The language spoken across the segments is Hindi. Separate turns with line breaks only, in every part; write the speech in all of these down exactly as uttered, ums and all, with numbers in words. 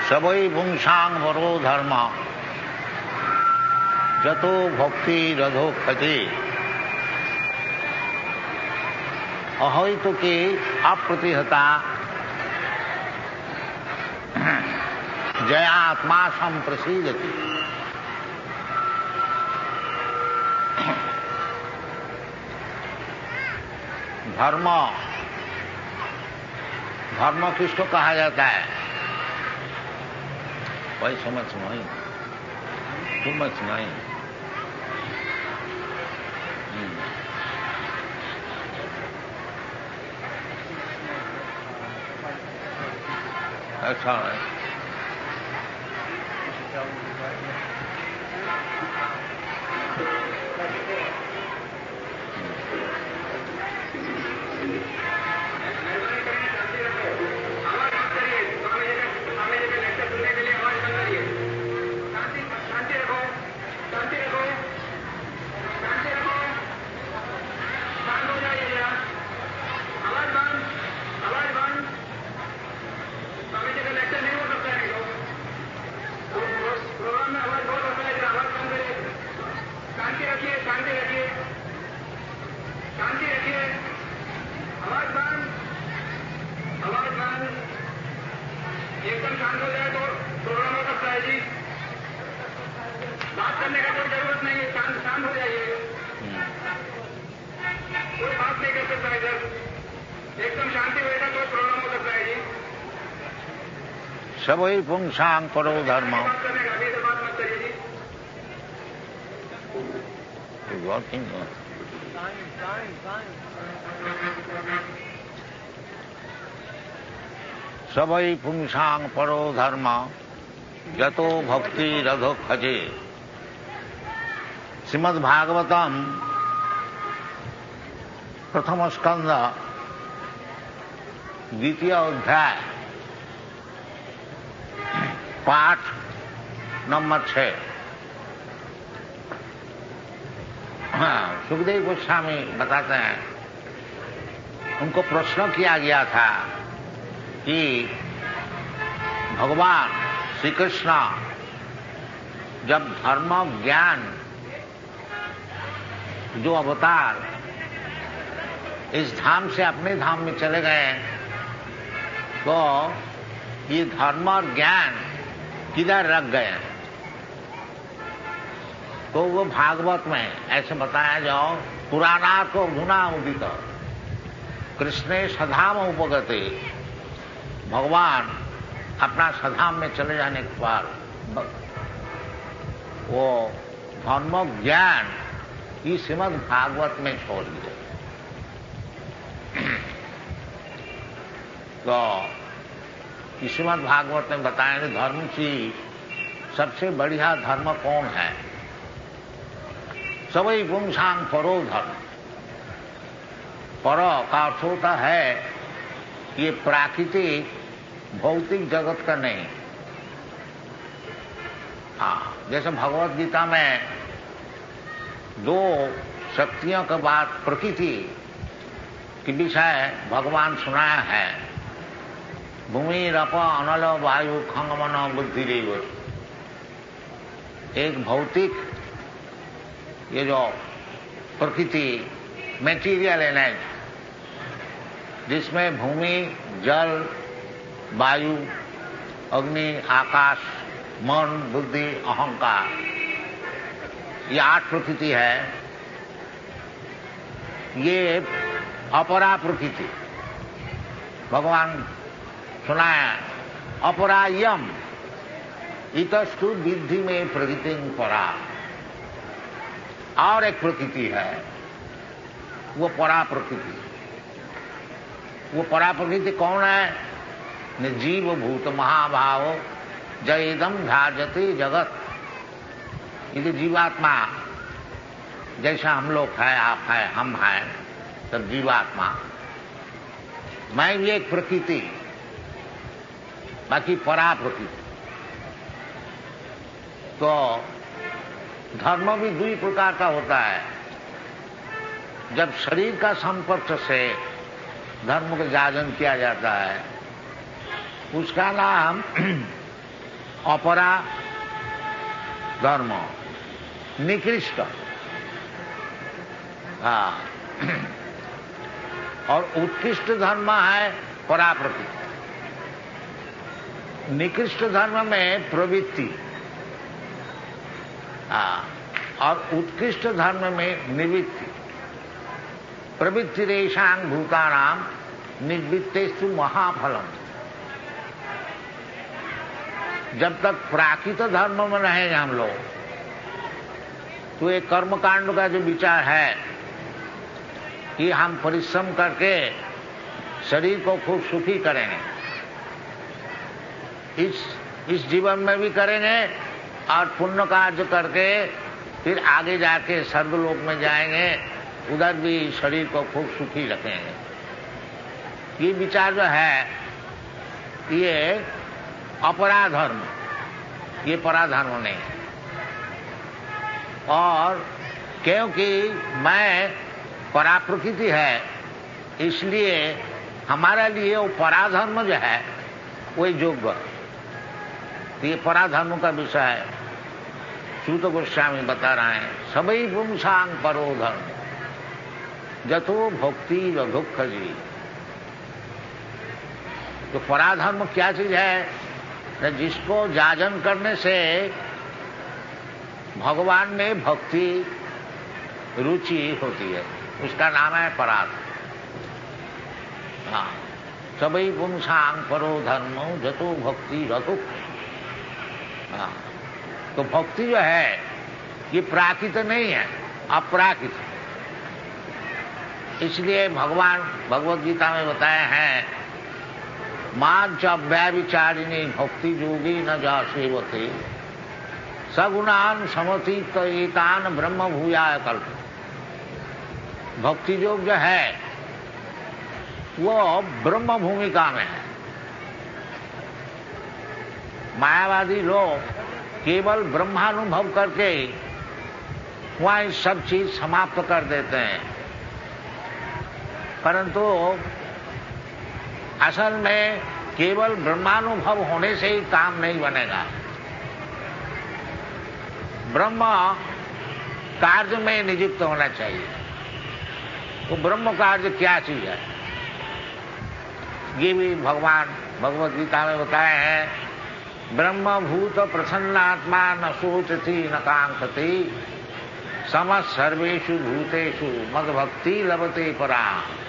सबई पुंसांग वरो धर्म जतो भक्ति रधो खजे अहैतु के अप्रतिहता जयात्मा संप्रसीदति। धर्म धर्म किसको कहा जाता है? भाई समझ नहीं, समझ नहीं। अच्छा है। सबई पुंसांग परो धर्म। सबई पुंसांग परो धर्म जतो भक्ति रधो खजे। श्रीमद् भागवतम प्रथम स्कंद द्वितीय अध्याय पाठ नंबर छह। हाँ, सुखदेव गोस्वामी बताते हैं, उनको प्रश्न किया गया था कि भगवान श्री कृष्ण जब धर्म ज्ञान जो अवतार इस धाम से अपने धाम में चले गए, तो ये धर्म और ज्ञान किधर रख गए? तो वो भागवत में ऐसे बताया जाओ, पुराना तो गुना उदित कृष्णे सधाम उपगते। भगवान अपना सधाम में चले जाने के बाद वो धर्म ज्ञान की श्रीमद् भागवत में छोड़ दिए। तो श्रीमद् भागवत में बताया कि धर्म की सबसे बढ़िया धर्म कौन है? सबई पुंसांग परो धर्म। पर का अर्थ होता है ये प्राकृतिक भौतिक जगत का नहीं। हाँ, जैसे भगवत गीता में दो शक्तियों के बाद प्रकृति के विषय भगवान सुनाया है। भूमि रप अनल वायु खंगमन बुद्धि रेव। एक भौतिक ये जो प्रकृति मेटीरियल एनर्जी, जिसमें भूमि जल वायु अग्नि आकाश मन बुद्धि अहंकार, ये आठ प्रकृति है। ये अपरा प्रकृति भगवान सुनाया, अपरायम इतस्तु विद्धि में प्रकृति परा। और एक प्रकृति है, वो परा प्रकृति। वो परा प्रकृति कौन है? जीव भूत महाभाव जयदम ध्याजते जगत। ये जीवात्मा जैसा हम लोग है, आप है, हम हैं, सब जीवात्मा। मैं भी एक प्रकृति, बाकी परा प्रकृति। तो धर्म भी दुई प्रकार का होता है। जब शरीर का संपर्क से धर्म का जागरण किया जाता है, उसका नाम अपरा धर्म, निकृष्ट। हाँ, और उत्कृष्ट धर्म है पराप्रकृति। निकृष्ट धर्म में प्रवृत्ति, हाँ, और उत्कृष्ट धर्म में निवृत्ति। प्रवृत्ति रेशांग भूतानाम निवृत्तेस्तु महाफलम। जब तक प्राकृत धर्म में रहेंगे हम लोग, तो ये कर्मकांड का जो विचार है कि हम परिश्रम करके शरीर को खूब सुखी करेंगे, इस इस जीवन में भी करेंगे और पुण्य कार्य करके फिर आगे जाके स्वर्गलोक में जाएंगे, उधर भी शरीर को खूब सुखी रखेंगे। ये विचार जो है ये अपराधर्म, ये पराधर्म नहीं है। और क्योंकि मैं पराप्रकृति है, इसलिए हमारे लिए वो पराधर्म जो है वो योग्य। ये पराधर्म का विषय है, सूत गोस्वामी बता रहे हैं। सभी पुंसांग परो धर्म जतो भक्ति दुख जी। तो पराधर्म क्या चीज है? जिसको जाजन करने से भगवान में भक्ति रुचि होती है, उसका नाम है पराधर्म। हाँ, सभी पुंसांग परो धर्म जतो भक्ति रथुक। हाँ, तो भक्ति जो है ये प्राकृत नहीं है, अपराकृत। इसलिए भगवान भगवद गीता में बताए हैं, मां च व्यभिचारिणी भक्ति योगी न जा सेवते सगुणान समतीत एतान ब्रह्म भूयाय कल्प। भक्ति योग जो है वो ब्रह्म भूमिका में है। मायावादी लोग केवल ब्रह्मानुभव करके वहां सब चीज समाप्त कर देते हैं, परंतु असल में केवल ब्रह्मानुभव होने से ही काम नहीं बनेगा। ब्रह्म कार्य में नियुक्त होना चाहिए। तो ब्रह्म कार्य क्या चीज है, ये भी भगवान भगवद गीता में बताए हैं। ब्रह्मभूत प्रसन्नात्मा न सोचती न कांक्षति समस्त सर्वेषु भूतेषु मद भक्ति लभते परा।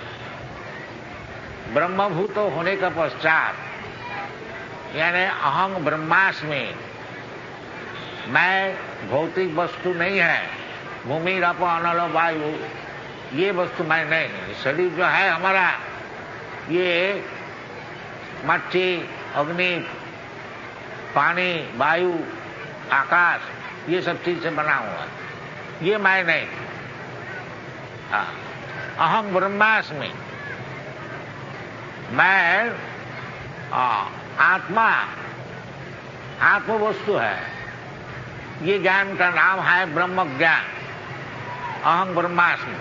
ब्रह्मभूत होने का पश्चात, यानी अहं ब्रह्मास्मि, मैं भौतिक वस्तु नहीं है, भूमि रप अनल वायु ये वस्तु मैं नहीं है। शरीर जो है हमारा ये मट्टी, अग्नि, पानी, वायु, आकाश ये सब चीज से बना हुआ है, ये मैं नहीं। हाँ, अहं ब्रह्मास्मि, मैं आ, आत्मा आत्म वस्तु है। ये ज्ञान का नाम है ब्रह्म ज्ञान, अहं ब्रह्मास्मि।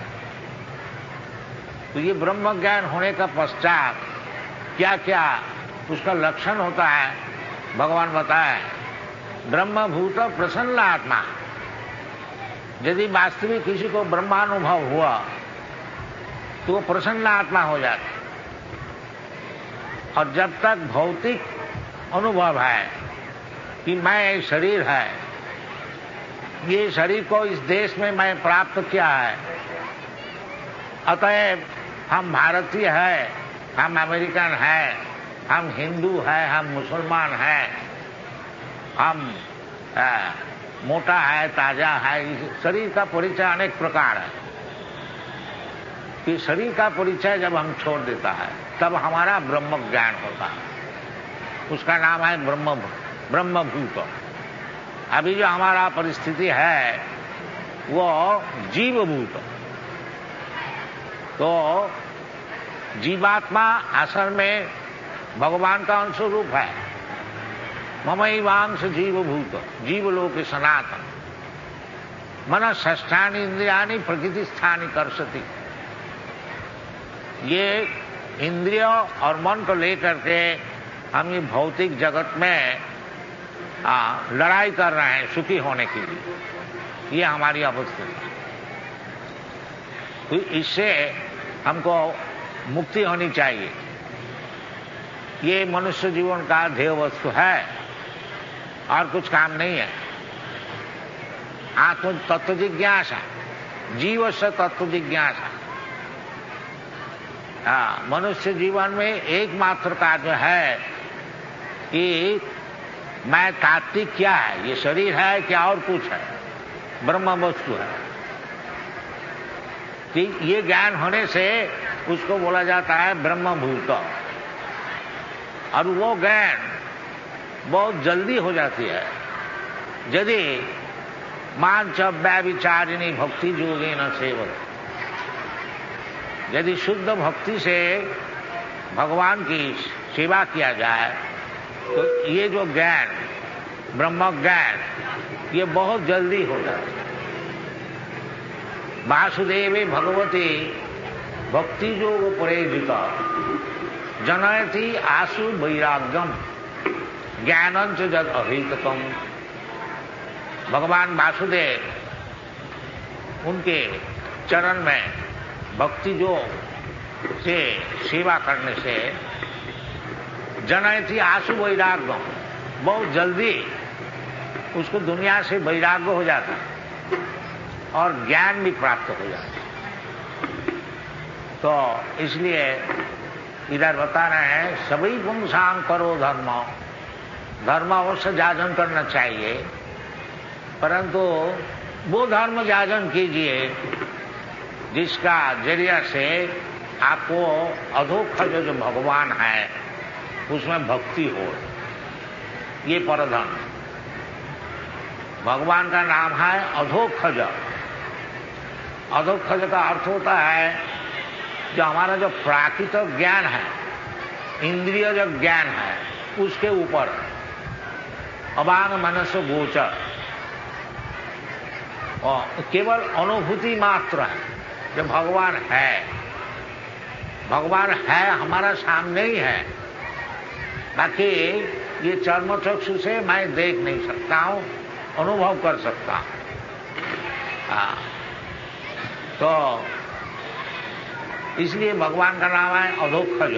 तो ये ब्रह्म ज्ञान होने का पश्चात क्या क्या उसका लक्षण होता है भगवान बताए। ब्रह्मभूत प्रसन्न आत्मा, यदि वास्तविक किसी को ब्रह्मानुभव हुआ तो वो प्रसन्न आत्मा हो जाता। और जब तक भौतिक अनुभव है कि मैं शरीर है, ये शरीर को इस देश में मैं प्राप्त किया है, अतएव हम भारतीय है, हम अमेरिकन है, हम हिंदू है, हम मुसलमान है, हम आ, मोटा है, ताजा है। इस शरीर का परिचय अनेक प्रकार है। कि शरीर का परिचय जब हम छोड़ देता है तब हमारा ब्रह्म ज्ञान होता है, उसका नाम है ब्रह्म ब्रह्मभूत। अभी जो हमारा परिस्थिति है वो जीवभूत। तो जीवात्मा असल में भगवान का अंश रूप है। ममैवांश जीवभूत जीवलोक सनातन मन षष्ठानि इंद्रियानि प्रकृति स्थानि कर्षति। ये इंद्रियों और मन को लेकर के हम ये भौतिक जगत में आ, लड़ाई कर रहे हैं सुखी होने के लिए। ये हमारी अवस्था है। तो इससे हमको मुक्ति होनी चाहिए। ये मनुष्य जीवन का ध्येय वस्तु है और कुछ काम नहीं है। आत्म तत्व जिज्ञासा, जीव से तत्व जिज्ञासा। हाँ, मनुष्य जीवन में एकमात्र कार्य है कि मैं तात्विक क्या है, ये शरीर है क्या और कुछ है, ब्रह्म वस्तु है। कि ये ज्ञान होने से उसको बोला जाता है ब्रह्मभूत। और वो ज्ञान बहुत जल्दी हो जाती है यदि मांच व्यभिचारिणी भक्ति जोगे न सेवक। यदि शुद्ध भक्ति से भगवान की सेवा किया जाए तो ये जो ज्ञान, ब्रह्म ज्ञान, ये बहुत जल्दी हो जाता है। वासुदेवे भगवती भक्ति योग परेजित जनयति आसु वैराग्यम ज्ञानंच जद अहितकम। भगवान वासुदेव, उनके चरण में भक्ति योग से सेवा करने से जनयति आसु वैराग्यम, बहुत जल्दी उसको दुनिया से वैराग्य हो जाता और ज्ञान भी प्राप्त हो जाता। तो इसलिए इधर बता रहे हैं सभी पुंसांग करो धर्म। धर्म अवश्य जाजन करना चाहिए, परंतु वो धर्म जाजन कीजिए जिसका जरिया से आपको अधोक्षज जो भगवान है उसमें भक्ति हो। ये परधर्म। भगवान का नाम है अधोक्षज। अधोक्षज का अर्थ होता है जो हमारा जो प्राकृतिक ज्ञान है, इंद्रिय जो ज्ञान है, उसके ऊपर अबांग मनस्य गोचर और केवल अनुभूति मात्र है जो भगवान है। भगवान है हमारा सामने ही है, बाकी ये चर्म चक्षु से मैं देख नहीं सकता हूं, अनुभव कर सकता हूं। तो इसलिए भगवान का नाम है अधोक्षज।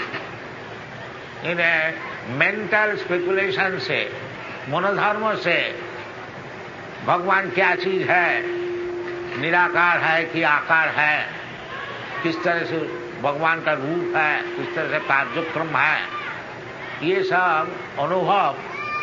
इन्हें मेंटल स्पेकुलेशन से, मनोधर्म से भगवान क्या चीज है, निराकार है कि आकार है, किस तरह से भगवान का रूप है, किस तरह से कार्यक्रम है, ये सब अनुभव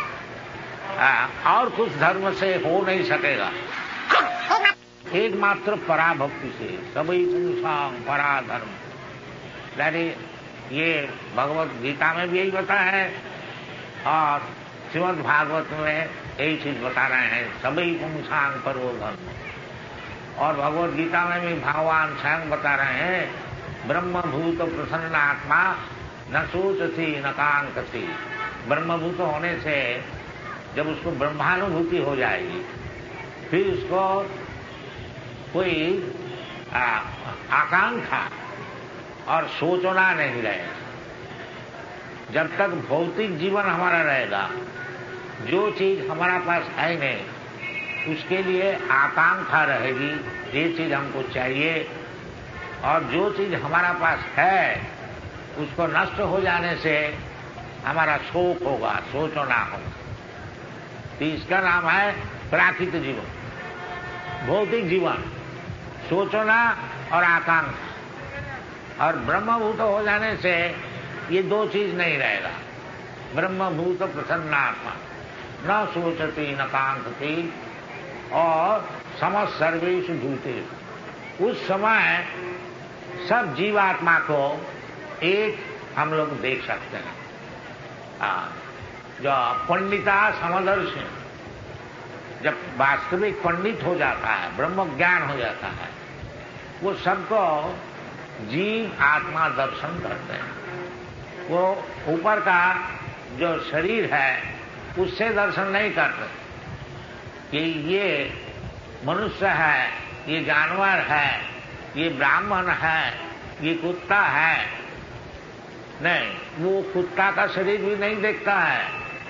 और कुछ धर्म से हो नहीं सकेगा। एकमात्र पराभक्ति से सभी पुंसांग पराधर्म। यानी ये भगवत गीता में भी यही बताया है और श्रीमद् भागवत में यही चीज बता रहे हैं, सभी पुंसांग परो धर्म। और भगवत गीता में भी भगवान स्वयं बता रहे हैं ब्रह्मभूत प्रसन्न आत्मा न सोचती न कांक्षती। ब्रह्मभूत होने से जब उसको ब्रह्मानुभूति हो जाएगी फिर उसको कोई आ, आकांक्षा और सोचना नहीं रहेगा। जब तक भौतिक जीवन हमारा रहेगा, जो चीज हमारा पास है नहीं उसके लिए आकांक्षा रहेगी, ये चीज हमको चाहिए। और जो चीज हमारा पास है उसको नष्ट हो जाने से हमारा शोक होगा, सोचना होगा। तो इसका नाम है प्राकृतिक जीवन, भौतिक जीवन, सोचना और आकांक्षा। और ब्रह्मभूत हो जाने से ये दो चीज नहीं रहेगा। ब्रह्मभूत प्रसन्नात्मा न सोचती न कांक्षती और समस्त सर्वेषु भूतेषु। उस समय सब जीवात्मा को एक हम लोग देख सकते हैं। आ, जो पंडिता समदर्शी, जब वास्तविक पंडित हो जाता है, ब्रह्म ज्ञान हो जाता है, वो सबको जीव आत्मा दर्शन करते हैं। वो ऊपर का जो शरीर है उससे दर्शन नहीं करते कि ये मनुष्य है, ये जानवर है, ये ब्राह्मण है, ये कुत्ता है। नहीं, वो कुत्ता का शरीर भी नहीं देखता है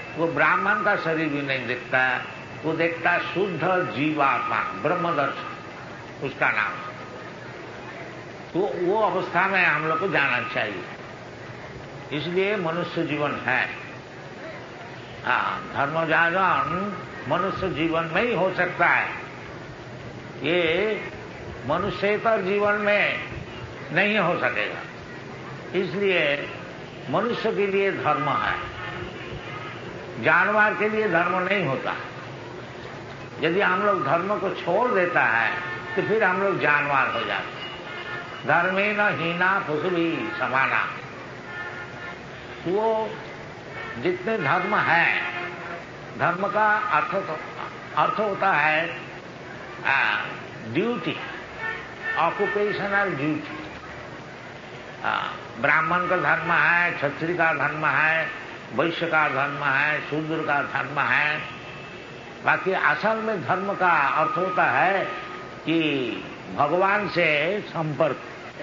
वो ब्राह्मण का शरीर भी नहीं दिखता, वो देखता शुद्ध जीवात्मा, ब्रह्मदर्शन उसका नाम। तो वो अवस्था में हम लोग को जाना चाहिए, इसलिए मनुष्य जीवन है। हाँ, धर्म जागरण मनुष्य जीवन में ही हो सकता है, ये मनुष्येतर जीवन में नहीं हो सकेगा। इसलिए मनुष्य के लिए धर्म है, जानवर के लिए धर्म नहीं होता। यदि हम लोग धर्म को छोड़ देता है तो फिर हम लोग जानवर हो जाते। धर्मे न हीना पशुभी समाना। वो जितने धर्म है, धर्म का अर्थ तो, अर्थ होता है ड्यूटी, ऑक्युपेशनल ड्यूटी। ब्राह्मण का धर्म है, क्षत्रिय का धर्म है, वैश्य का धर्म है, शूद्र का धर्म है। बाकी असल में धर्म का अर्थ होता है कि भगवान से संपर्क।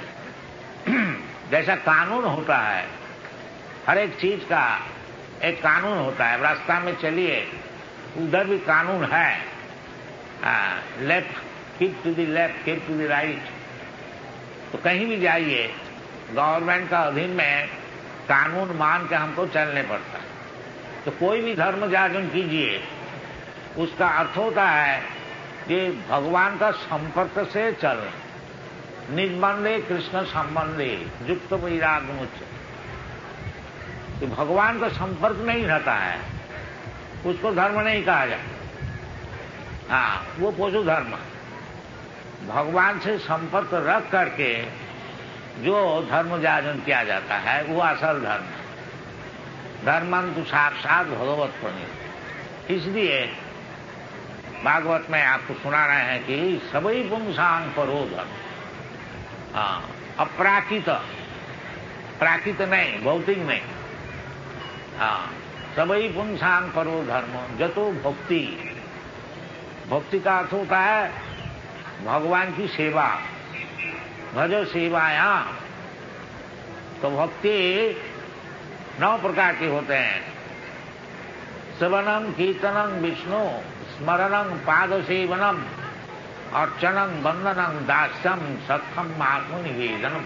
जैसा कानून होता है, हर एक चीज का एक कानून होता है। रास्ता में चलिए, उधर भी कानून है, left keep to the left, keep to the right. तो कहीं भी जाइए, गवर्नमेंट का अधीन में कानून मान के हमको चलने पड़ता है। तो कोई भी धर्म जागरण कीजिए, उसका अर्थ होता है कि भगवान का संपर्क से चलना। निबंधे कृष्ण संबंधे युक्त वैराग्य मुच्च। तो भगवान का संपर्क नहीं रहता है, उसको धर्म नहीं कहा जाता। हाँ, वो पशु धर्म। भगवान से संपर्क रख करके जो धर्म जागरण किया जाता है वो असल धर्म है। धर्मंतु साक्षात भगवत प्रणीत। इसलिए भागवत में आपको सुना रहे हैं कि सभी पुंसांग परो धर्म। हाँ, अपराकित, प्राकृत नहीं, भौतिक नहीं। हाँ, सभी पुंसांग परो धर्म जतो भक्ति। भक्ति का अर्थ होता है भगवान की सेवा। भजो सेवाया। तो भक्ति नौ प्रकार के होते हैं। श्रवणम कीर्तनम विष्णु, स्मरणम पाद सेवनम, अर्चनम वंदनम दास्यम सत्थम आत्मनिवेदनम।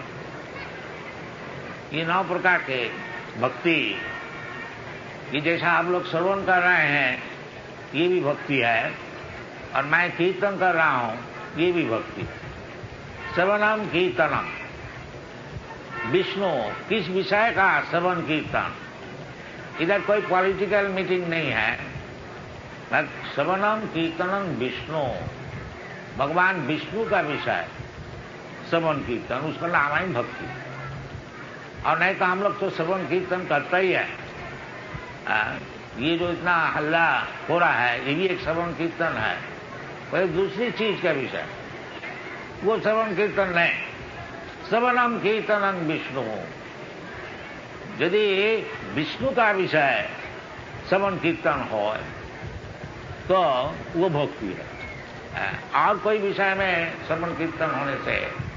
ये नौ प्रकार के भक्ति। ये जैसा आप लोग श्रवण कर रहे हैं, ये भी भक्ति है, और मैं कीर्तन कर रहा हूं, ये भी भक्ति। श्रवणम कीर्तनम, विष्णु किस विषय का श्रवण कीर्तन। इधर कोई पॉलिटिकल मीटिंग नहीं है। श्रवणम कीर्तनम विष्णु, भगवान विष्णु का विषय श्रवण कीर्तन, उसका नाम है भक्ति। और नहीं तो हम लोग तो श्रवण कीर्तन करता ही है। आ, ये जो इतना हल्ला हो रहा है, ये भी एक श्रवण कीर्तन है। कोई दूसरी चीज का विषय, वो श्रवण कीर्तन नहीं। श्रवणम कीर्तनम विष्णु। यदि विष्णु का विषय श्रवण कीर्तन हो तो वो भक्ति है। और कोई विषय में श्रवण कीर्तन होने से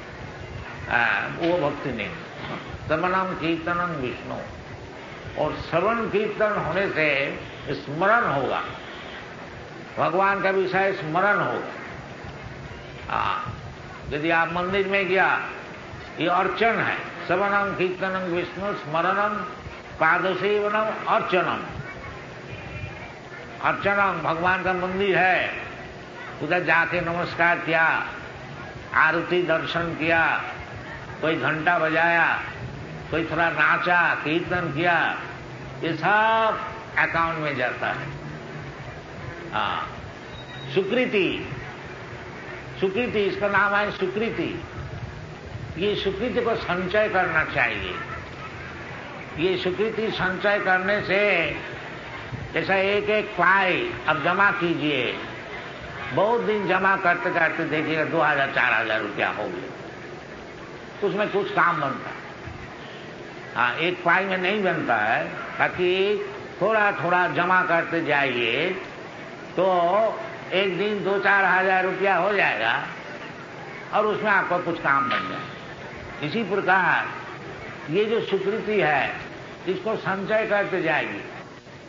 वो भक्ति नहीं। श्रवणम कीर्तनम विष्णु, और श्रवण कीर्तन होने से स्मरण होगा, भगवान का विषय स्मरण होगा। यदि आप मंदिर में गया, ये अर्चन है। श्रवणम कीर्तनम विष्णु, स्मरणम पादसेवनम अर्चनम। अर्चनम, भगवान का मंदिर है, उधर जाके नमस्कार किया, आरती दर्शन किया, कोई घंटा बजाया, कोई थोड़ा नाचा, कीर्तन किया, ये सब अकाउंट में जाता है। हाँ, सुकृति, सुकृति इसका नाम है सुकृति। ये सुकृति को संचय करना चाहिए। ये सुकृति संचय करने से, जैसा एक एक पाई अब जमा कीजिए, बहुत दिन जमा करते करते देखिएगा दो हजार चार हजार रुपया हो गया, उसमें कुछ काम बनता है। हाँ, एक पाई में नहीं बनता है, ताकि थोड़ा थोड़ा जमा करते जाइए तो एक दिन दो चार हजार रुपया हो जाएगा और उसमें आपको कुछ काम बन जाए। इसी प्रकार ये जो सुकृति है, इसको संचय करते जाएगी।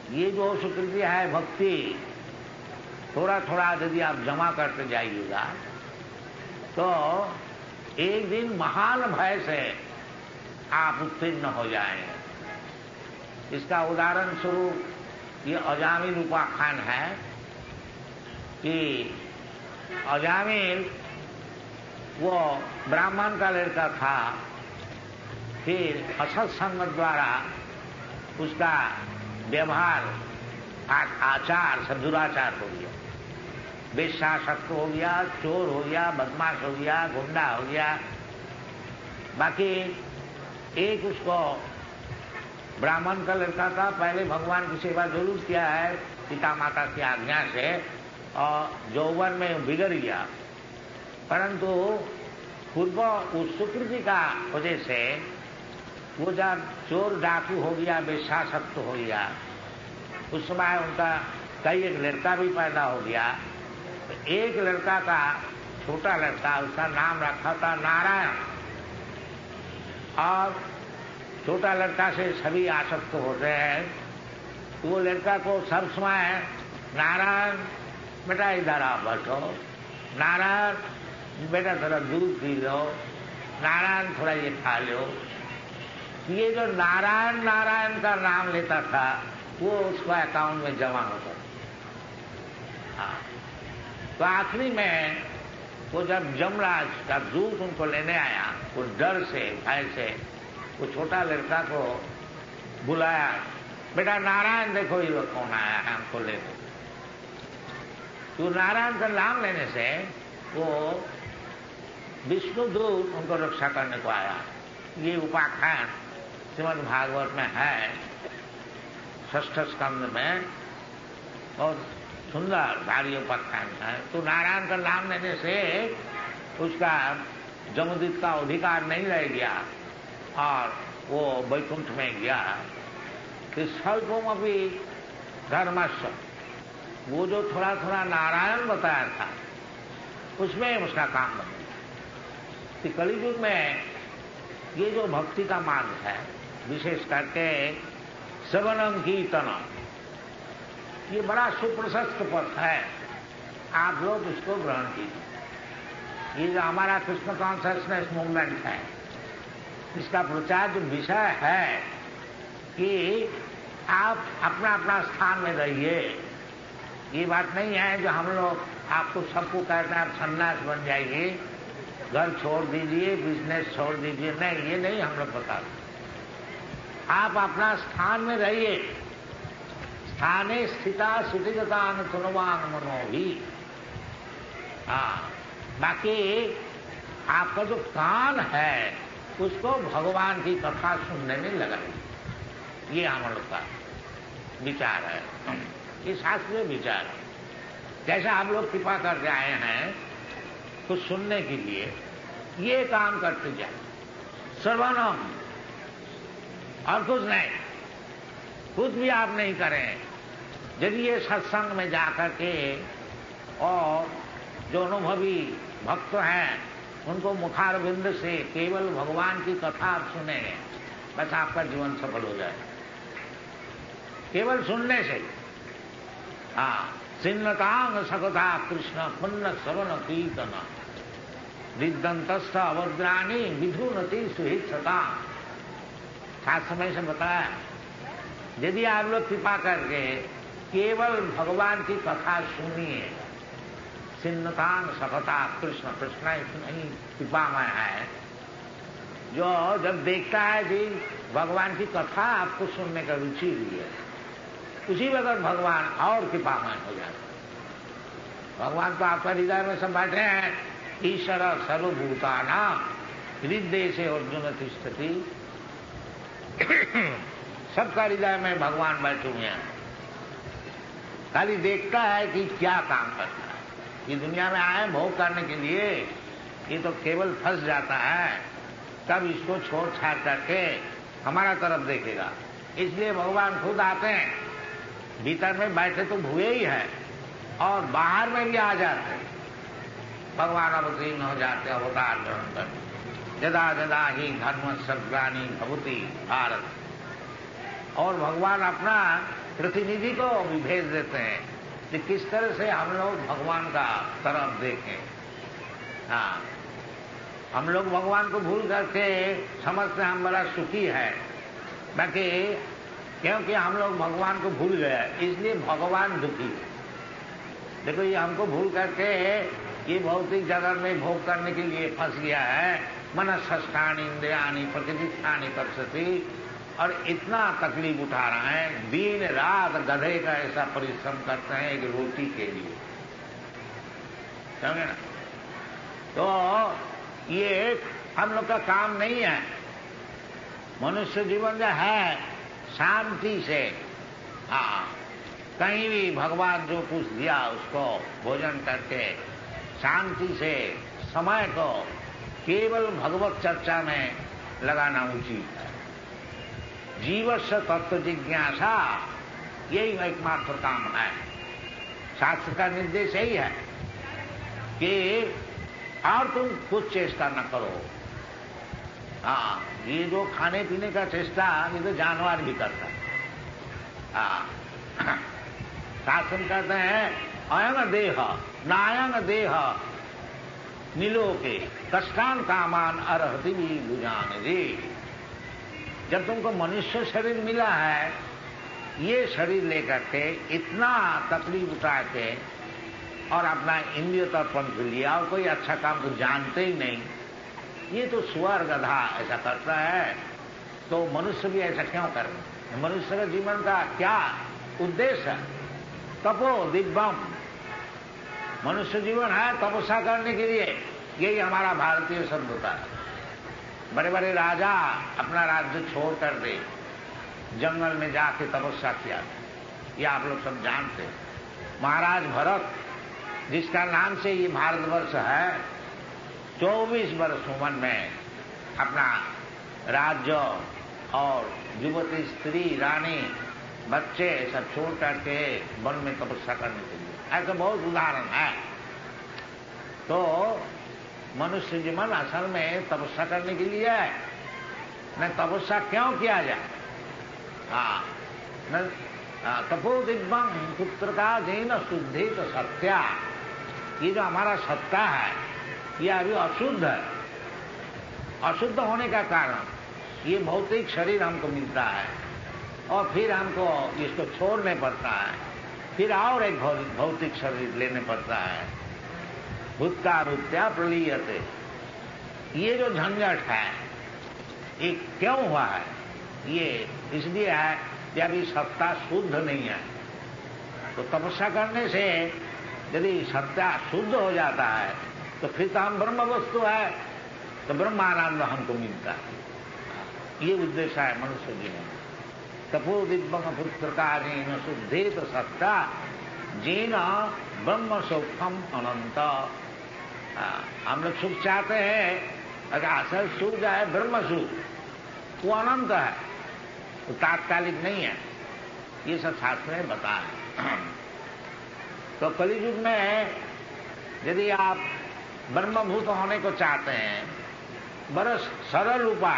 ये जो सुकृति है भक्ति, थोड़ा थोड़ा यदि आप जमा करते जाइएगा तो एक दिन महान भय से आप उत्तीर्ण हो जाएंगे। इसका उदाहरण स्वरूप ये अजामिल उपाख्यान है कि अजामिल वो ब्राह्मण का लड़का था, फिर असत संग द्वारा उसका व्यवहार आचार सब दुराचार हो गया, वेश्यासक्त हो गया, चोर हो गया, बदमाश हो गया, गुंडा हो गया। बाकी एक उसको ब्राह्मण का लड़का था, पहले भगवान की सेवा जरूर किया है पिता माता की आज्ञा से, और यौवन में बिगड़ गया, परंतु पूर्व उस सुकृति का वजह से वो जब चोर डाकू हो गया, वेश्यासक्त हो गया, उस समय उनका कई एक लड़का भी पैदा हो गया। तो एक लड़का का, छोटा लड़का, उसका नाम रखा था नारायण, और छोटा लड़का से सभी आसक्त होते हैं। तो वो लड़का को सब समय नारायण बेटा इधर आप बैठो, नारायण बेटा थोड़ा दूध पी लो, नारायण थोड़ा ये खा लो। ये जो नारायण नारायण का नाम लेता था वो उसका अकाउंट में जमा होता था। हाँ। तो आखिरी में वो जब यमराज का दूत उनको लेने आया, वो डर से भय से वो छोटा लड़का को बुलाया, बेटा नारायण देखो ये लोग कौन आया है हमको लेने। तो नारायण का नाम लेने से वो विष्णु दूत उनको रक्षा करने को आया। ये उपाख्यान श्रीमद् भागवत में है, षष्ठ स्कंद में, और सुंदर भारी उपाख्यान है। तो नारायण का नाम लेने से उसका जमदूत का अधिकार नहीं रह गया और वो वैकुंठ में गया। कि स्वल्पम अभी धर्मस्व, वो जो थोड़ा थोड़ा नारायण बताया था उसमें उसका काम बन गया। कलियुग में ये जो भक्ति का मार्ग है, विशेष करके श्रवणम कीर्तनम, ये बड़ा सुप्रशस्त पथ है, आप लोग इसको ग्रहण कीजिए। ये जो हमारा कृष्ण कॉन्शियसनेस मूवमेंट है, इसका प्रचार जो विषय है कि आप अपना अपना स्थान में रहिए। ये बात नहीं है जो हम लोग आपको सबको कहते हैं आप सन्यास बन जाइए, घर छोड़ दीजिए, बिजनेस छोड़ दीजिए, नहीं, ये नहीं हम लोग बताते। आप अपना स्थान में रहिए। स्थाने स्थिता सुधिगतान सुनवान मनो भी। हाँ, बाकी आपका जो कान है उसको भगवान की कथा सुनने में लगाइए। ये हम लोग का विचार है, ये शास्त्रीय विचार है। जैसा आप लोग कृपा करके आए हैं कुछ सुनने के लिए, ये काम करते जाए, श्रवणम, और कुछ नहीं, कुछ भी आप नहीं करें। यदि ये सत्संग में जाकर के और जो अनुभवी भक्त हैं उनको मुखारविंद से केवल भगवान की कथा आप सुनेंगे, बस आपका जीवन सफल हो जाए, केवल सुनने से। हाँ, सिन्नतांग सकथा कृष्ण पुण्य श्रवण कीर्तन विद्वंतस्थ अवद्राणी विधुनति सुहित सता। सात समय से बताया, यदि आप लोग कृपा करके केवल भगवान की कथा सुनिए, सिन्नतांग सकथा कृष्ण, कृष्ण इतना ही कृपामय है, जो जब देखता है कि भगवान की कथा आपको सुनने का रुचि हुई है, उसी वक्त भगवान और कृपामय हो जाता है। भगवान तो आपका हृदय में सब बैठे हैं। ईश्वर सर्वभूतानां हृदय से अर्जुन तिष्ठति। सबका हृदय में भगवान बैठे हुए हैं, खाली देखता है कि क्या काम करता है। ये दुनिया में आए भोग करने के लिए, ये तो केवल फंस जाता है, तब इसको छोड़ छाड़ करके हमारा तरफ देखेगा। इसलिए भगवान खुद आते हैं, भीतर में बैठे तो हुए ही है और बाहर में भी आ जाते हैं। भगवान अवतीर्ण हो जाते अवतार ग्रहण कर। जदा जदा ही धर्म सर्वग्लानि भवति भारत। और भगवान अपना प्रतिनिधि को भी भेज देते हैं कि किस तरह से हम लोग भगवान का तरफ देखें। हाँ, हम लोग भगवान को भूल करके समझते हैं हम बड़ा सुखी है, बाकी क्योंकि हम लोग भगवान को भूल गए इसलिए भगवान दुखी है। देखो, ये हमको भूल करके ये भौतिक जगत में भोग करने के लिए फंस गया है। मनस्सष्टानि इंद्रियाणि प्रकृतिस्थानि कर्षति, और इतना तकलीफ उठा रहा है, दिन रात गधे का ऐसा परिश्रम करते हैं एक रोटी के लिए, समझे ना। तो ये हम लोग का काम नहीं है। मनुष्य जीवन जो है शांति से, हाँ, कहीं भी भगवान जो कुछ दिया उसको भोजन करके शांति से समय को केवल भगवत चर्चा में लगाना उचित है। जीवस्य तत्व जिज्ञासा यही एकमात्र काम है। शास्त्र का निर्देश यही है कि और तुम कुछ चेष्टा न करो। हाँ, ये जो खाने पीने का चेष्टा ये तो जानवर भी करता है। हाँ, शास्त्र कहते हैं अयं देह नायं देह निलोके कष्टान कामान अर्हति लुजान रे। जब तुमको मनुष्य शरीर मिला है, ये शरीर लेकर के इतना तकलीफ उठा के और अपना इंद्रिय तर्पण के लिया और कोई अच्छा काम तो जानते ही नहीं, ये तो सुअर गधा ऐसा करता है, तो मनुष्य भी ऐसा क्यों करे? मनुष्य के जीवन का क्या उद्देश्य है? तपो दिव्यम, मनुष्य जीवन है तपस्या करने के लिए। यही हमारा भारतीय सभ्यता है। बड़े बड़े राजा अपना राज्य छोड़ कर दे जंगल में जाके तपस्या किया, ये आप लोग सब जानते हैं। महाराज भरत, जिसका नाम से ये भारतवर्ष है, चौबीस वर्ष उम्र में अपना राज्य और युवती स्त्री रानी बच्चे सब छोड़ करके वन में तपस्या करने के लिए, ऐसा बहुत उदाहरण है। तो मनुष्य जीवन असल में तपस्या करने के लिए है। न तपस्या क्यों किया जाए? हाँ, न तपो दिव्यम पुत्र का जैन शुद्धि तो सत्या। ये जो हमारा सत्ता है ये अभी अशुद्ध है। अशुद्ध होने का कारण ये भौतिक शरीर हमको मिलता है और फिर हमको इसको छोड़ने पड़ता है, फिर और एक भौतिक शरीर लेने पड़ता है। भूतकारुत्या प्रलीयते, ये जो झंझट है ये क्यों हुआ है? ये इसलिए है कि अभी सत्ता शुद्ध नहीं है। तो तपस्या करने से यदि सत्ता शुद्ध हो जाता है तो फिर तो हम ब्रह्म वस्तु है, तो ब्रह्मानंद हमको मिलता है। ये उद्देश्य है मनुष्य जीवन। तपो दिव्यम पुत्र कार्येन शुद्धेत सत्ता जेन ब्रह्म सुखम अनंत। हम लोग सुख चाहते हैं, अगर असल सुख जो है ब्रह्म सुख, वो अनंत है, वो तात्कालिक नहीं है। ये सब शास्त्र में बताया। तो कलियुग में यदि आप ब्रह्मभूत होने को चाहते हैं, बड़ा सरल उपाय,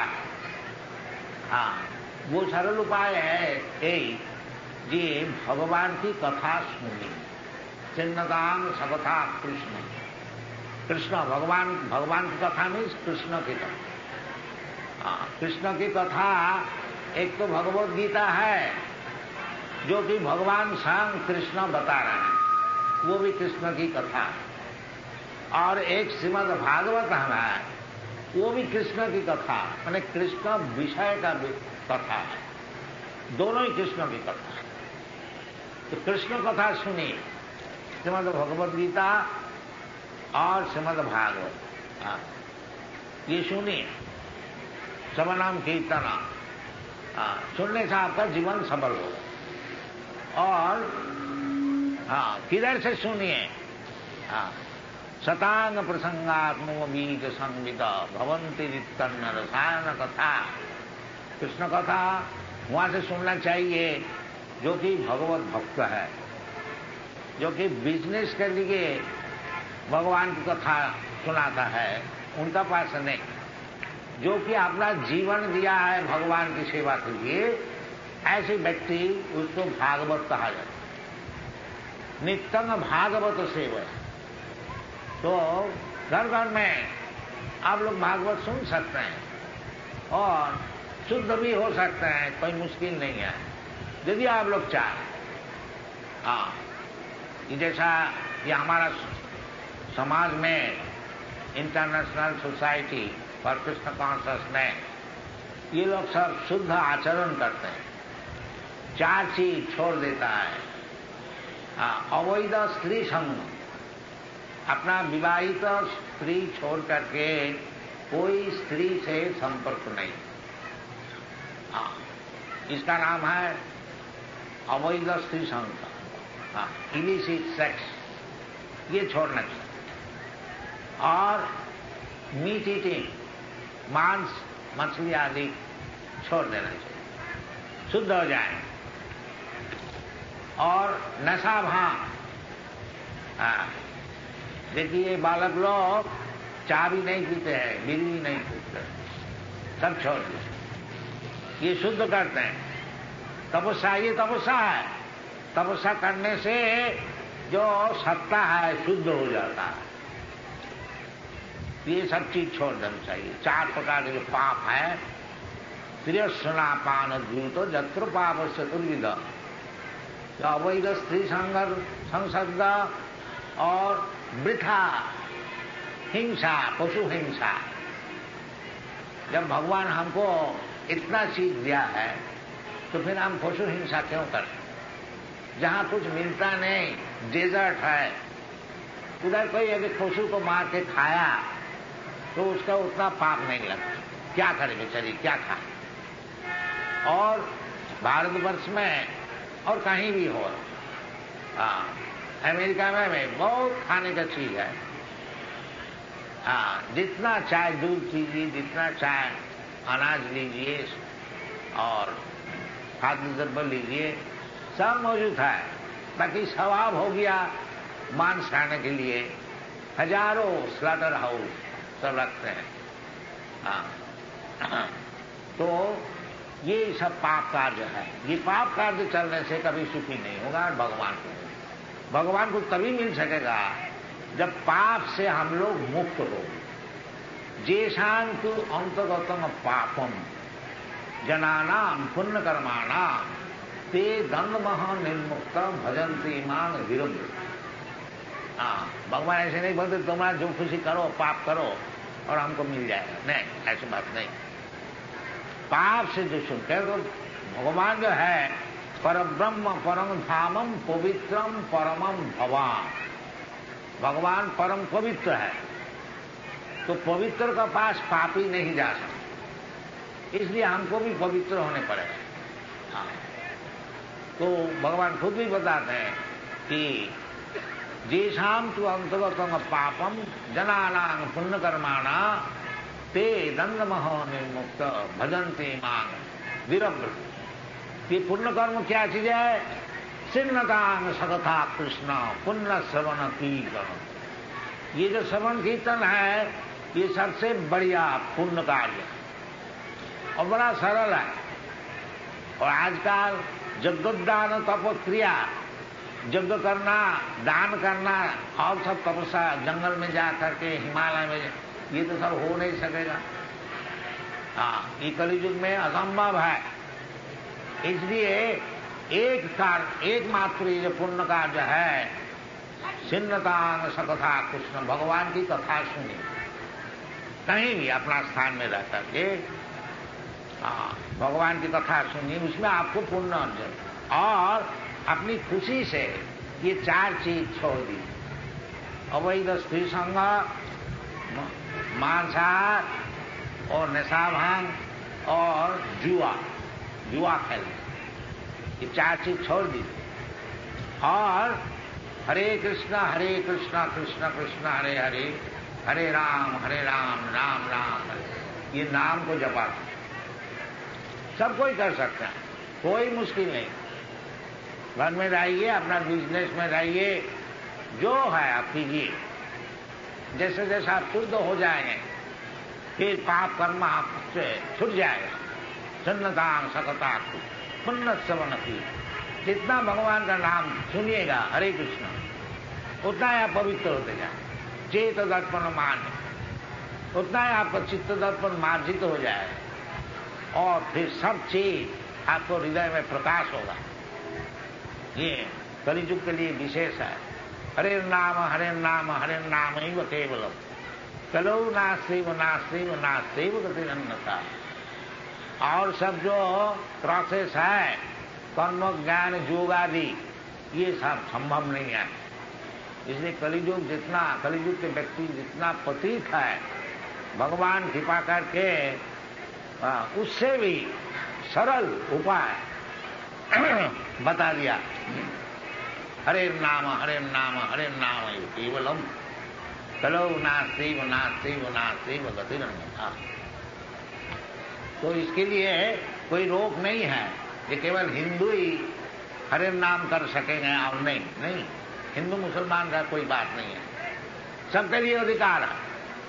हाँ, वो सरल उपाय है यही जी, भगवान की कथा सुनी। चिन्नदान सबथा कृष्ण, कृष्ण भगवान, भगवान की कथा नहीं, कृष्ण की कथा। हाँ, कृष्ण की कथा एक तो भगवत गीता है जो कि भगवान स्वयं कृष्ण बता रहे हैं, वो भी कृष्ण की कथा है। और एक श्रीमद् भागवत है, वो भी कृष्ण की कथा, माने कृष्ण विषय का भी कथा है। दोनों ही कृष्ण की कथा है। तो कृष्ण कथा सुनी, श्रीमद् भगवत गीता और श्रीमद् भागवत, ये सुनिए, श्रवणम कीर्तन, सुनने से आपका जीवन सफल होगा। और हाँ, किधर से सुनिए? हाँ, शतांग प्रसंगात्मो बीज संविद भवंती रित्तन्न रसायन कथा। कृष्ण कथा वहां से सुनना चाहिए जो कि भगवत भक्त है, जो कि बिजनेस के लिए भगवान की कथा सुनाता है, उनका पास नहीं। जो कि अपना जीवन दिया है भगवान की सेवा के लिए, ऐसे व्यक्ति उसको भागवत कहा जाता है। नित्यंग भागवत सेवा। तो घर घर में आप लोग भागवत सुन सकते हैं और शुद्ध भी हो सकते हैं, कोई मुश्किल नहीं है यदि आप लोग चाहें। हाँ, ये जैसा ये हमारा समाज में international society for Krishna consciousness, ये लोग सब शुद्ध आचरण करते हैं, चार चीज छोड़ देता है। अवैध स्त्री संग, अपना विवाहित स्त्री छोड़ करके कोई स्त्री से संपर्क नहीं। हाँ, इसका नाम है अवैध स्त्री संग। हाँ, इलिसिट सेक्स, ये छोड़ना चाहिए। और मीट ईटिंग, मांस मछली आदि छोड़ देना चाहिए, शुद्ध हो जाए। और नशा भांग, हाँ, देखिए बालक लोग चाय भी नहीं पीते हैं, बीड़ी भी नहीं पीते, सब छोड़ दिए, ये शुद्ध करते हैं। तपस्या, ये तपस्या है, तपस्या करने से जो सत्ता है शुद्ध हो जाता है। ये सब चीज छोड़ देना चाहिए। चार प्रकार के जो पाप है, त्रियस्ना पान द्यूतो जत्र पाप चतुर्विध, अवैध स्त्री संसर्ग और वृथा हिंसा, पशु हिंसा। जब भगवान हमको इतना चीज दिया है तो फिर हम पशु हिंसा क्यों करें? जहां कुछ मिलता नहीं, डेजर्ट है, उधर कोई यदि पशु को मार के खाया तो उसका उतना पाप नहीं लगता। क्या करे बेचारी, क्या खाए? और भारतवर्ष में और कहीं भी हो, हाँ, अमेरिका में भी बहुत खाने का चीज है। हाँ, जितना चाहे दूध लीजिए, जितना चाहे अनाज लीजिए और खाद्य द्रव्य लीजिए, सब मौजूद है। बाकी स्वभाव हो गया मांस खाने के लिए, हजारों स्लॉटर हाउस सब रखते हैं। हाँ, तो ये सब पाप कार्य है। ये पाप कार्य चलने से कभी सुखी नहीं होगा। और भगवान को भगवान को तभी मिल सकेगा जब पाप से हम लोग मुक्त हो। जेषां तु अंतगतम पापम जनानाम पुण्य कर्माणा ते दंडमह निर्मुक्त भजन्ति मां विरुद्ध। हाँ, भगवान ऐसे नहीं बोलते तुम्हारा जो खुशी करो, पाप करो और हमको मिल जाएगा। नहीं, ऐसी बात नहीं। पाप से जो सुनते हैं तो भगवान जो है परब्रह्म परम धामम पवित्रम परमम भवान, भगवान परम पवित्र है। तो पवित्र का पास पापी नहीं जा सकता, इसलिए हमको भी पवित्र होने पड़ेगा। हाँ, तो भगवान खुद भी बताते हैं कि जेषां तु अंतगतम पापम जनानां पुण्य कर्माणा ते दंडमह निर्मुक्त भजन्ति मां विरब्ध। ये पुण्य कर्म क्या चीज है? सिन्नतांग सतथा कृष्ण पुण्य श्रवण कीर्तन। ये जो श्रवण कीर्तन है ये सबसे बढ़िया पुण्य कार्य और बड़ा सरल है। और आजकल जगदान तपक्रिया, यज्ञ करना, दान करना और सब तपस्या, जंगल में जा करके, हिमालय में, ये तो सब हो नहीं सकेगा। हाँ, ये कलियुग में असंभव है। इसलिए एक कार्य, एकमात्र ये पुण्य कार्य है, सिन्नतांग सकथा कृष्ण, भगवान की कथा सुनी, कहीं भी अपना स्थान में रह करके हाँ, भगवान की कथा सुनी, उसमें आपको पुण्य अर्जन। और अपनी खुशी से ये चार चीज छोड़ दी, अवैध स्त्री संग, मांसाहार और नशा भांग और जुआ, जुआ खेलना, ये चार चीज छोड़ दी। और हरे कृष्णा हरे कृष्णा कृष्णा कृष्णा हरे हरे, हरे राम हरे राम राम राम हरे, ये नाम को जपा। सब कोई कर सकता है, कोई मुश्किल नहीं। घर में रहिए, अपना बिजनेस में रहिए, जो है आप कीजिए। जैसे जैसे आप शुद्ध हो जाएंगे फिर पाप कर्म आपसे छूट जाएगा। सन्नतांग सकता पुण्य श्रवण की, जितना भगवान का नाम सुनिएगा हरे कृष्ण, उतना ही आप पवित्र होते जाए। चेत दर्पण मान, उतना ही आपका चित्त दर्पण मार्जित हो जाए और फिर सब चीज आपको हृदय में प्रकाश होगा। ये कलियुग के लिए विशेष है। हरे नाम हरे नाम हरे नाम ही केवलम, कलो नास्तिव नास्तिव नास्तिव गतिरन्यथा। और सब जो प्रोसेस है कर्म ज्ञान योग आदि, ये सब संभव नहीं है। इसलिए कलियुग जितना कलियुग के व्यक्ति जितना पतित है, भगवान कृपा करके उससे भी सरल उपाय बता दिया। हरे नाम हरे नाम हरे नाम केवलम, कलो नास्तिव नास्तिव नास्तिव गतिरन्यथा। तो इसके लिए कोई रोक नहीं है, ये केवल हिंदू ही हरे नाम कर सकेंगे और नहीं नहीं हिंदू मुसलमान का कोई बात नहीं है, सबके लिए अधिकार है।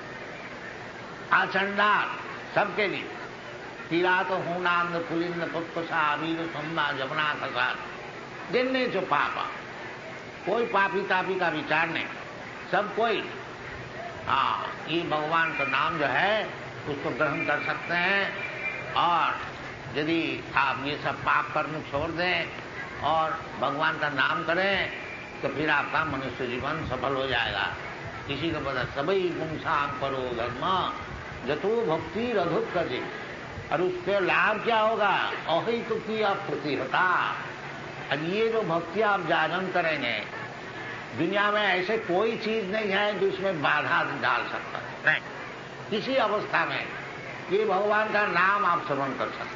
आचंडाल सबके लिए, किरात हूनांद पुलिंद पुष्पसा वीर सम्मा जमुना खसा, जिनने जो पापा, कोई पापी तापी का विचार नहीं, सब कोई हाँ ये भगवान का नाम जो है उसको ग्रहण कर सकते हैं। और यदि आप ये सब पाप कर्म छोड़ दें और भगवान का नाम करें तो फिर आपका मनुष्य जीवन सफल हो जाएगा। किसी को पता सभी पुंसाम करो धर्म जतो भक्ति रधुत करे, और उसके लाभ क्या होगा, अहि तो की प्रतिहता। अब ये जो भक्ति आप जागरण करेंगे, दुनिया में ऐसे कोई चीज नहीं है जो उसमें बाधा डाल सकता है, नहीं। किसी अवस्था में ये भगवान का नाम आप श्रवण कर सकते।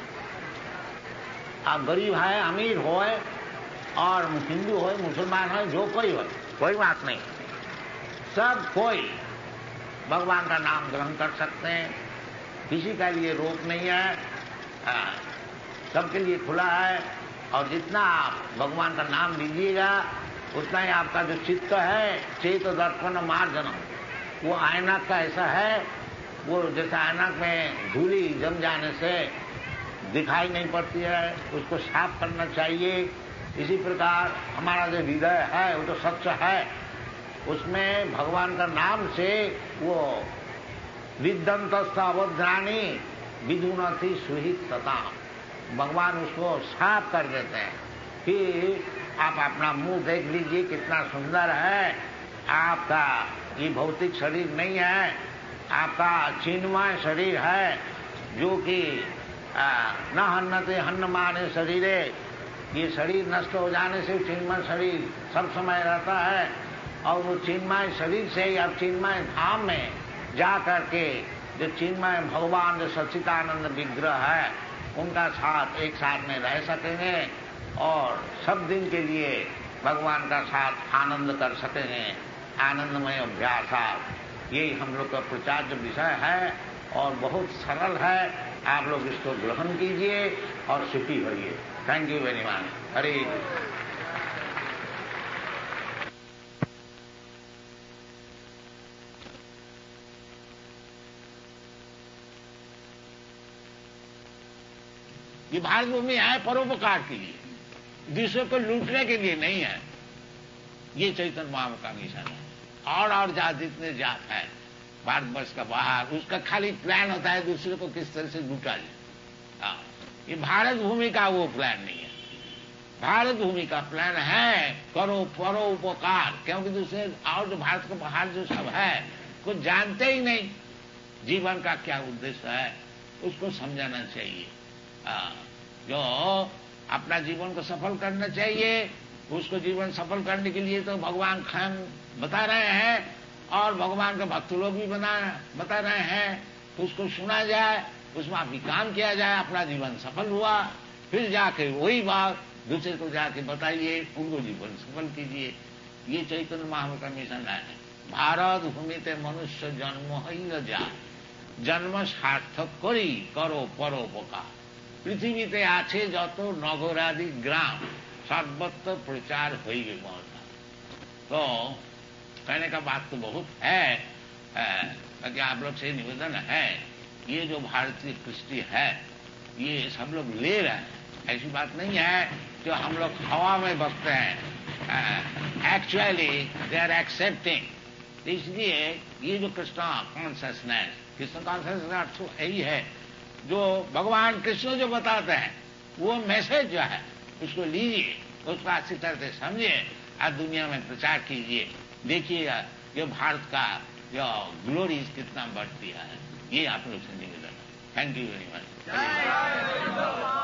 आप गरीब है अमीर हो और हिंदू हो मुसलमान हो जो कोई हो, कोई बात नहीं, सब कोई भगवान का नाम ग्रहण कर सकते हैं। किसी का लिए रोक नहीं है, सबके लिए खुला है। और जितना आप भगवान का नाम लीजिएगा उतना ही आपका जो चित्त है चेत दर्पण मार्जनम, वो आयना का ऐसा है, वो जैसे आयना में धूली जम जाने से दिखाई नहीं पड़ती है, उसको साफ करना चाहिए। इसी प्रकार हमारा जो हृदय है वो तो सच्चा है, उसमें भगवान का नाम से वो विद्वंतस्थ अवध्रानी विदुनति सुहित तथा, भगवान उसको साफ कर देते हैं। फिर आप अपना मुंह देख लीजिए कितना सुंदर है। आपका ये भौतिक शरीर नहीं है, आपका चिन्मय शरीर है, जो कि न हन्नते हन्न माने शरीरे। ये शरीर नष्ट हो जाने से चिन्मय शरीर सब समय रहता है, और वो चिन्मय शरीर से ही आप चिन्मय धाम में जा करके जो चिन्मय भगवान जो सच्चिदानंद विग्रह है उनका साथ एक साथ में रह सकेंगे और सब दिन के लिए भगवान का साथ आनंद कर सकेंगे। आनंदमय अभ्यास यही हम लोग का प्रचार्य विषय है और बहुत सरल है। आप लोग इसको ग्रहण कीजिए और सुखी होइए। Thank you very much. हरे ये भारत भूमि है परोपकार के लिए, दूसरे को लूटने के लिए नहीं है। ये चैतन्य महाप्रभु का मिशन है। और और जात जितने जात है भारतवर्ष का बाहर, उसका खाली प्लान होता है दूसरे को किस तरह से लूटा जाए। ये भारत भूमि का वो प्लान नहीं है। भारत भूमि का प्लान है करो परोपकार, क्योंकि दूसरे और जो भारत के बाहर जो सब है कुछ जानते ही नहीं जीवन का क्या उद्देश्य है, उसको समझाना चाहिए। आ, जो अपना जीवन को सफल करना चाहिए, उसको जीवन सफल करने के लिए तो भगवान स्वयं बता रहे हैं और भगवान के भक्त लोग भी बना बता रहे हैं, तो उसको सुना जाए, उसमें भी काम किया जाए, अपना जीवन सफल हुआ, फिर जाके वही बात दूसरे को जाके बताइए, उनको जीवन सफल कीजिए। ये चैतन्य महाप्रभु का मिशन है। भारत भूमिते मनुष्य जन्म ही न जा, जन्म सार्थक करी करो परोपकार। পৃথিবীতে আছে যত নগরাদি গ্রাম सर्वत्र प्रचार हो गई मौत। तो कहने का बात तो बहुत है, ताकि आप लोग से निवेदन है, ये जो भारतीय कृष्टि है ये सब लोग ले रहे हैं, ऐसी बात नहीं है जो हम लोग हवा में बसते हैं। Actually they are accepting. इसलिए ये जो कृष्णा कॉन्शियसनेस, कृष्ण कॉन्शियसनेस यही है जो भगवान कृष्ण जो बताते हैं, वो मैसेज जो है उसको लीजिए, उसको अच्छी तरह से समझिए और दुनिया में प्रचार कीजिए। देखिएगा ये भारत का जो ग्लोरी कितना बढ़ती है। ये आप लोग से निवेदन। Thank you very much.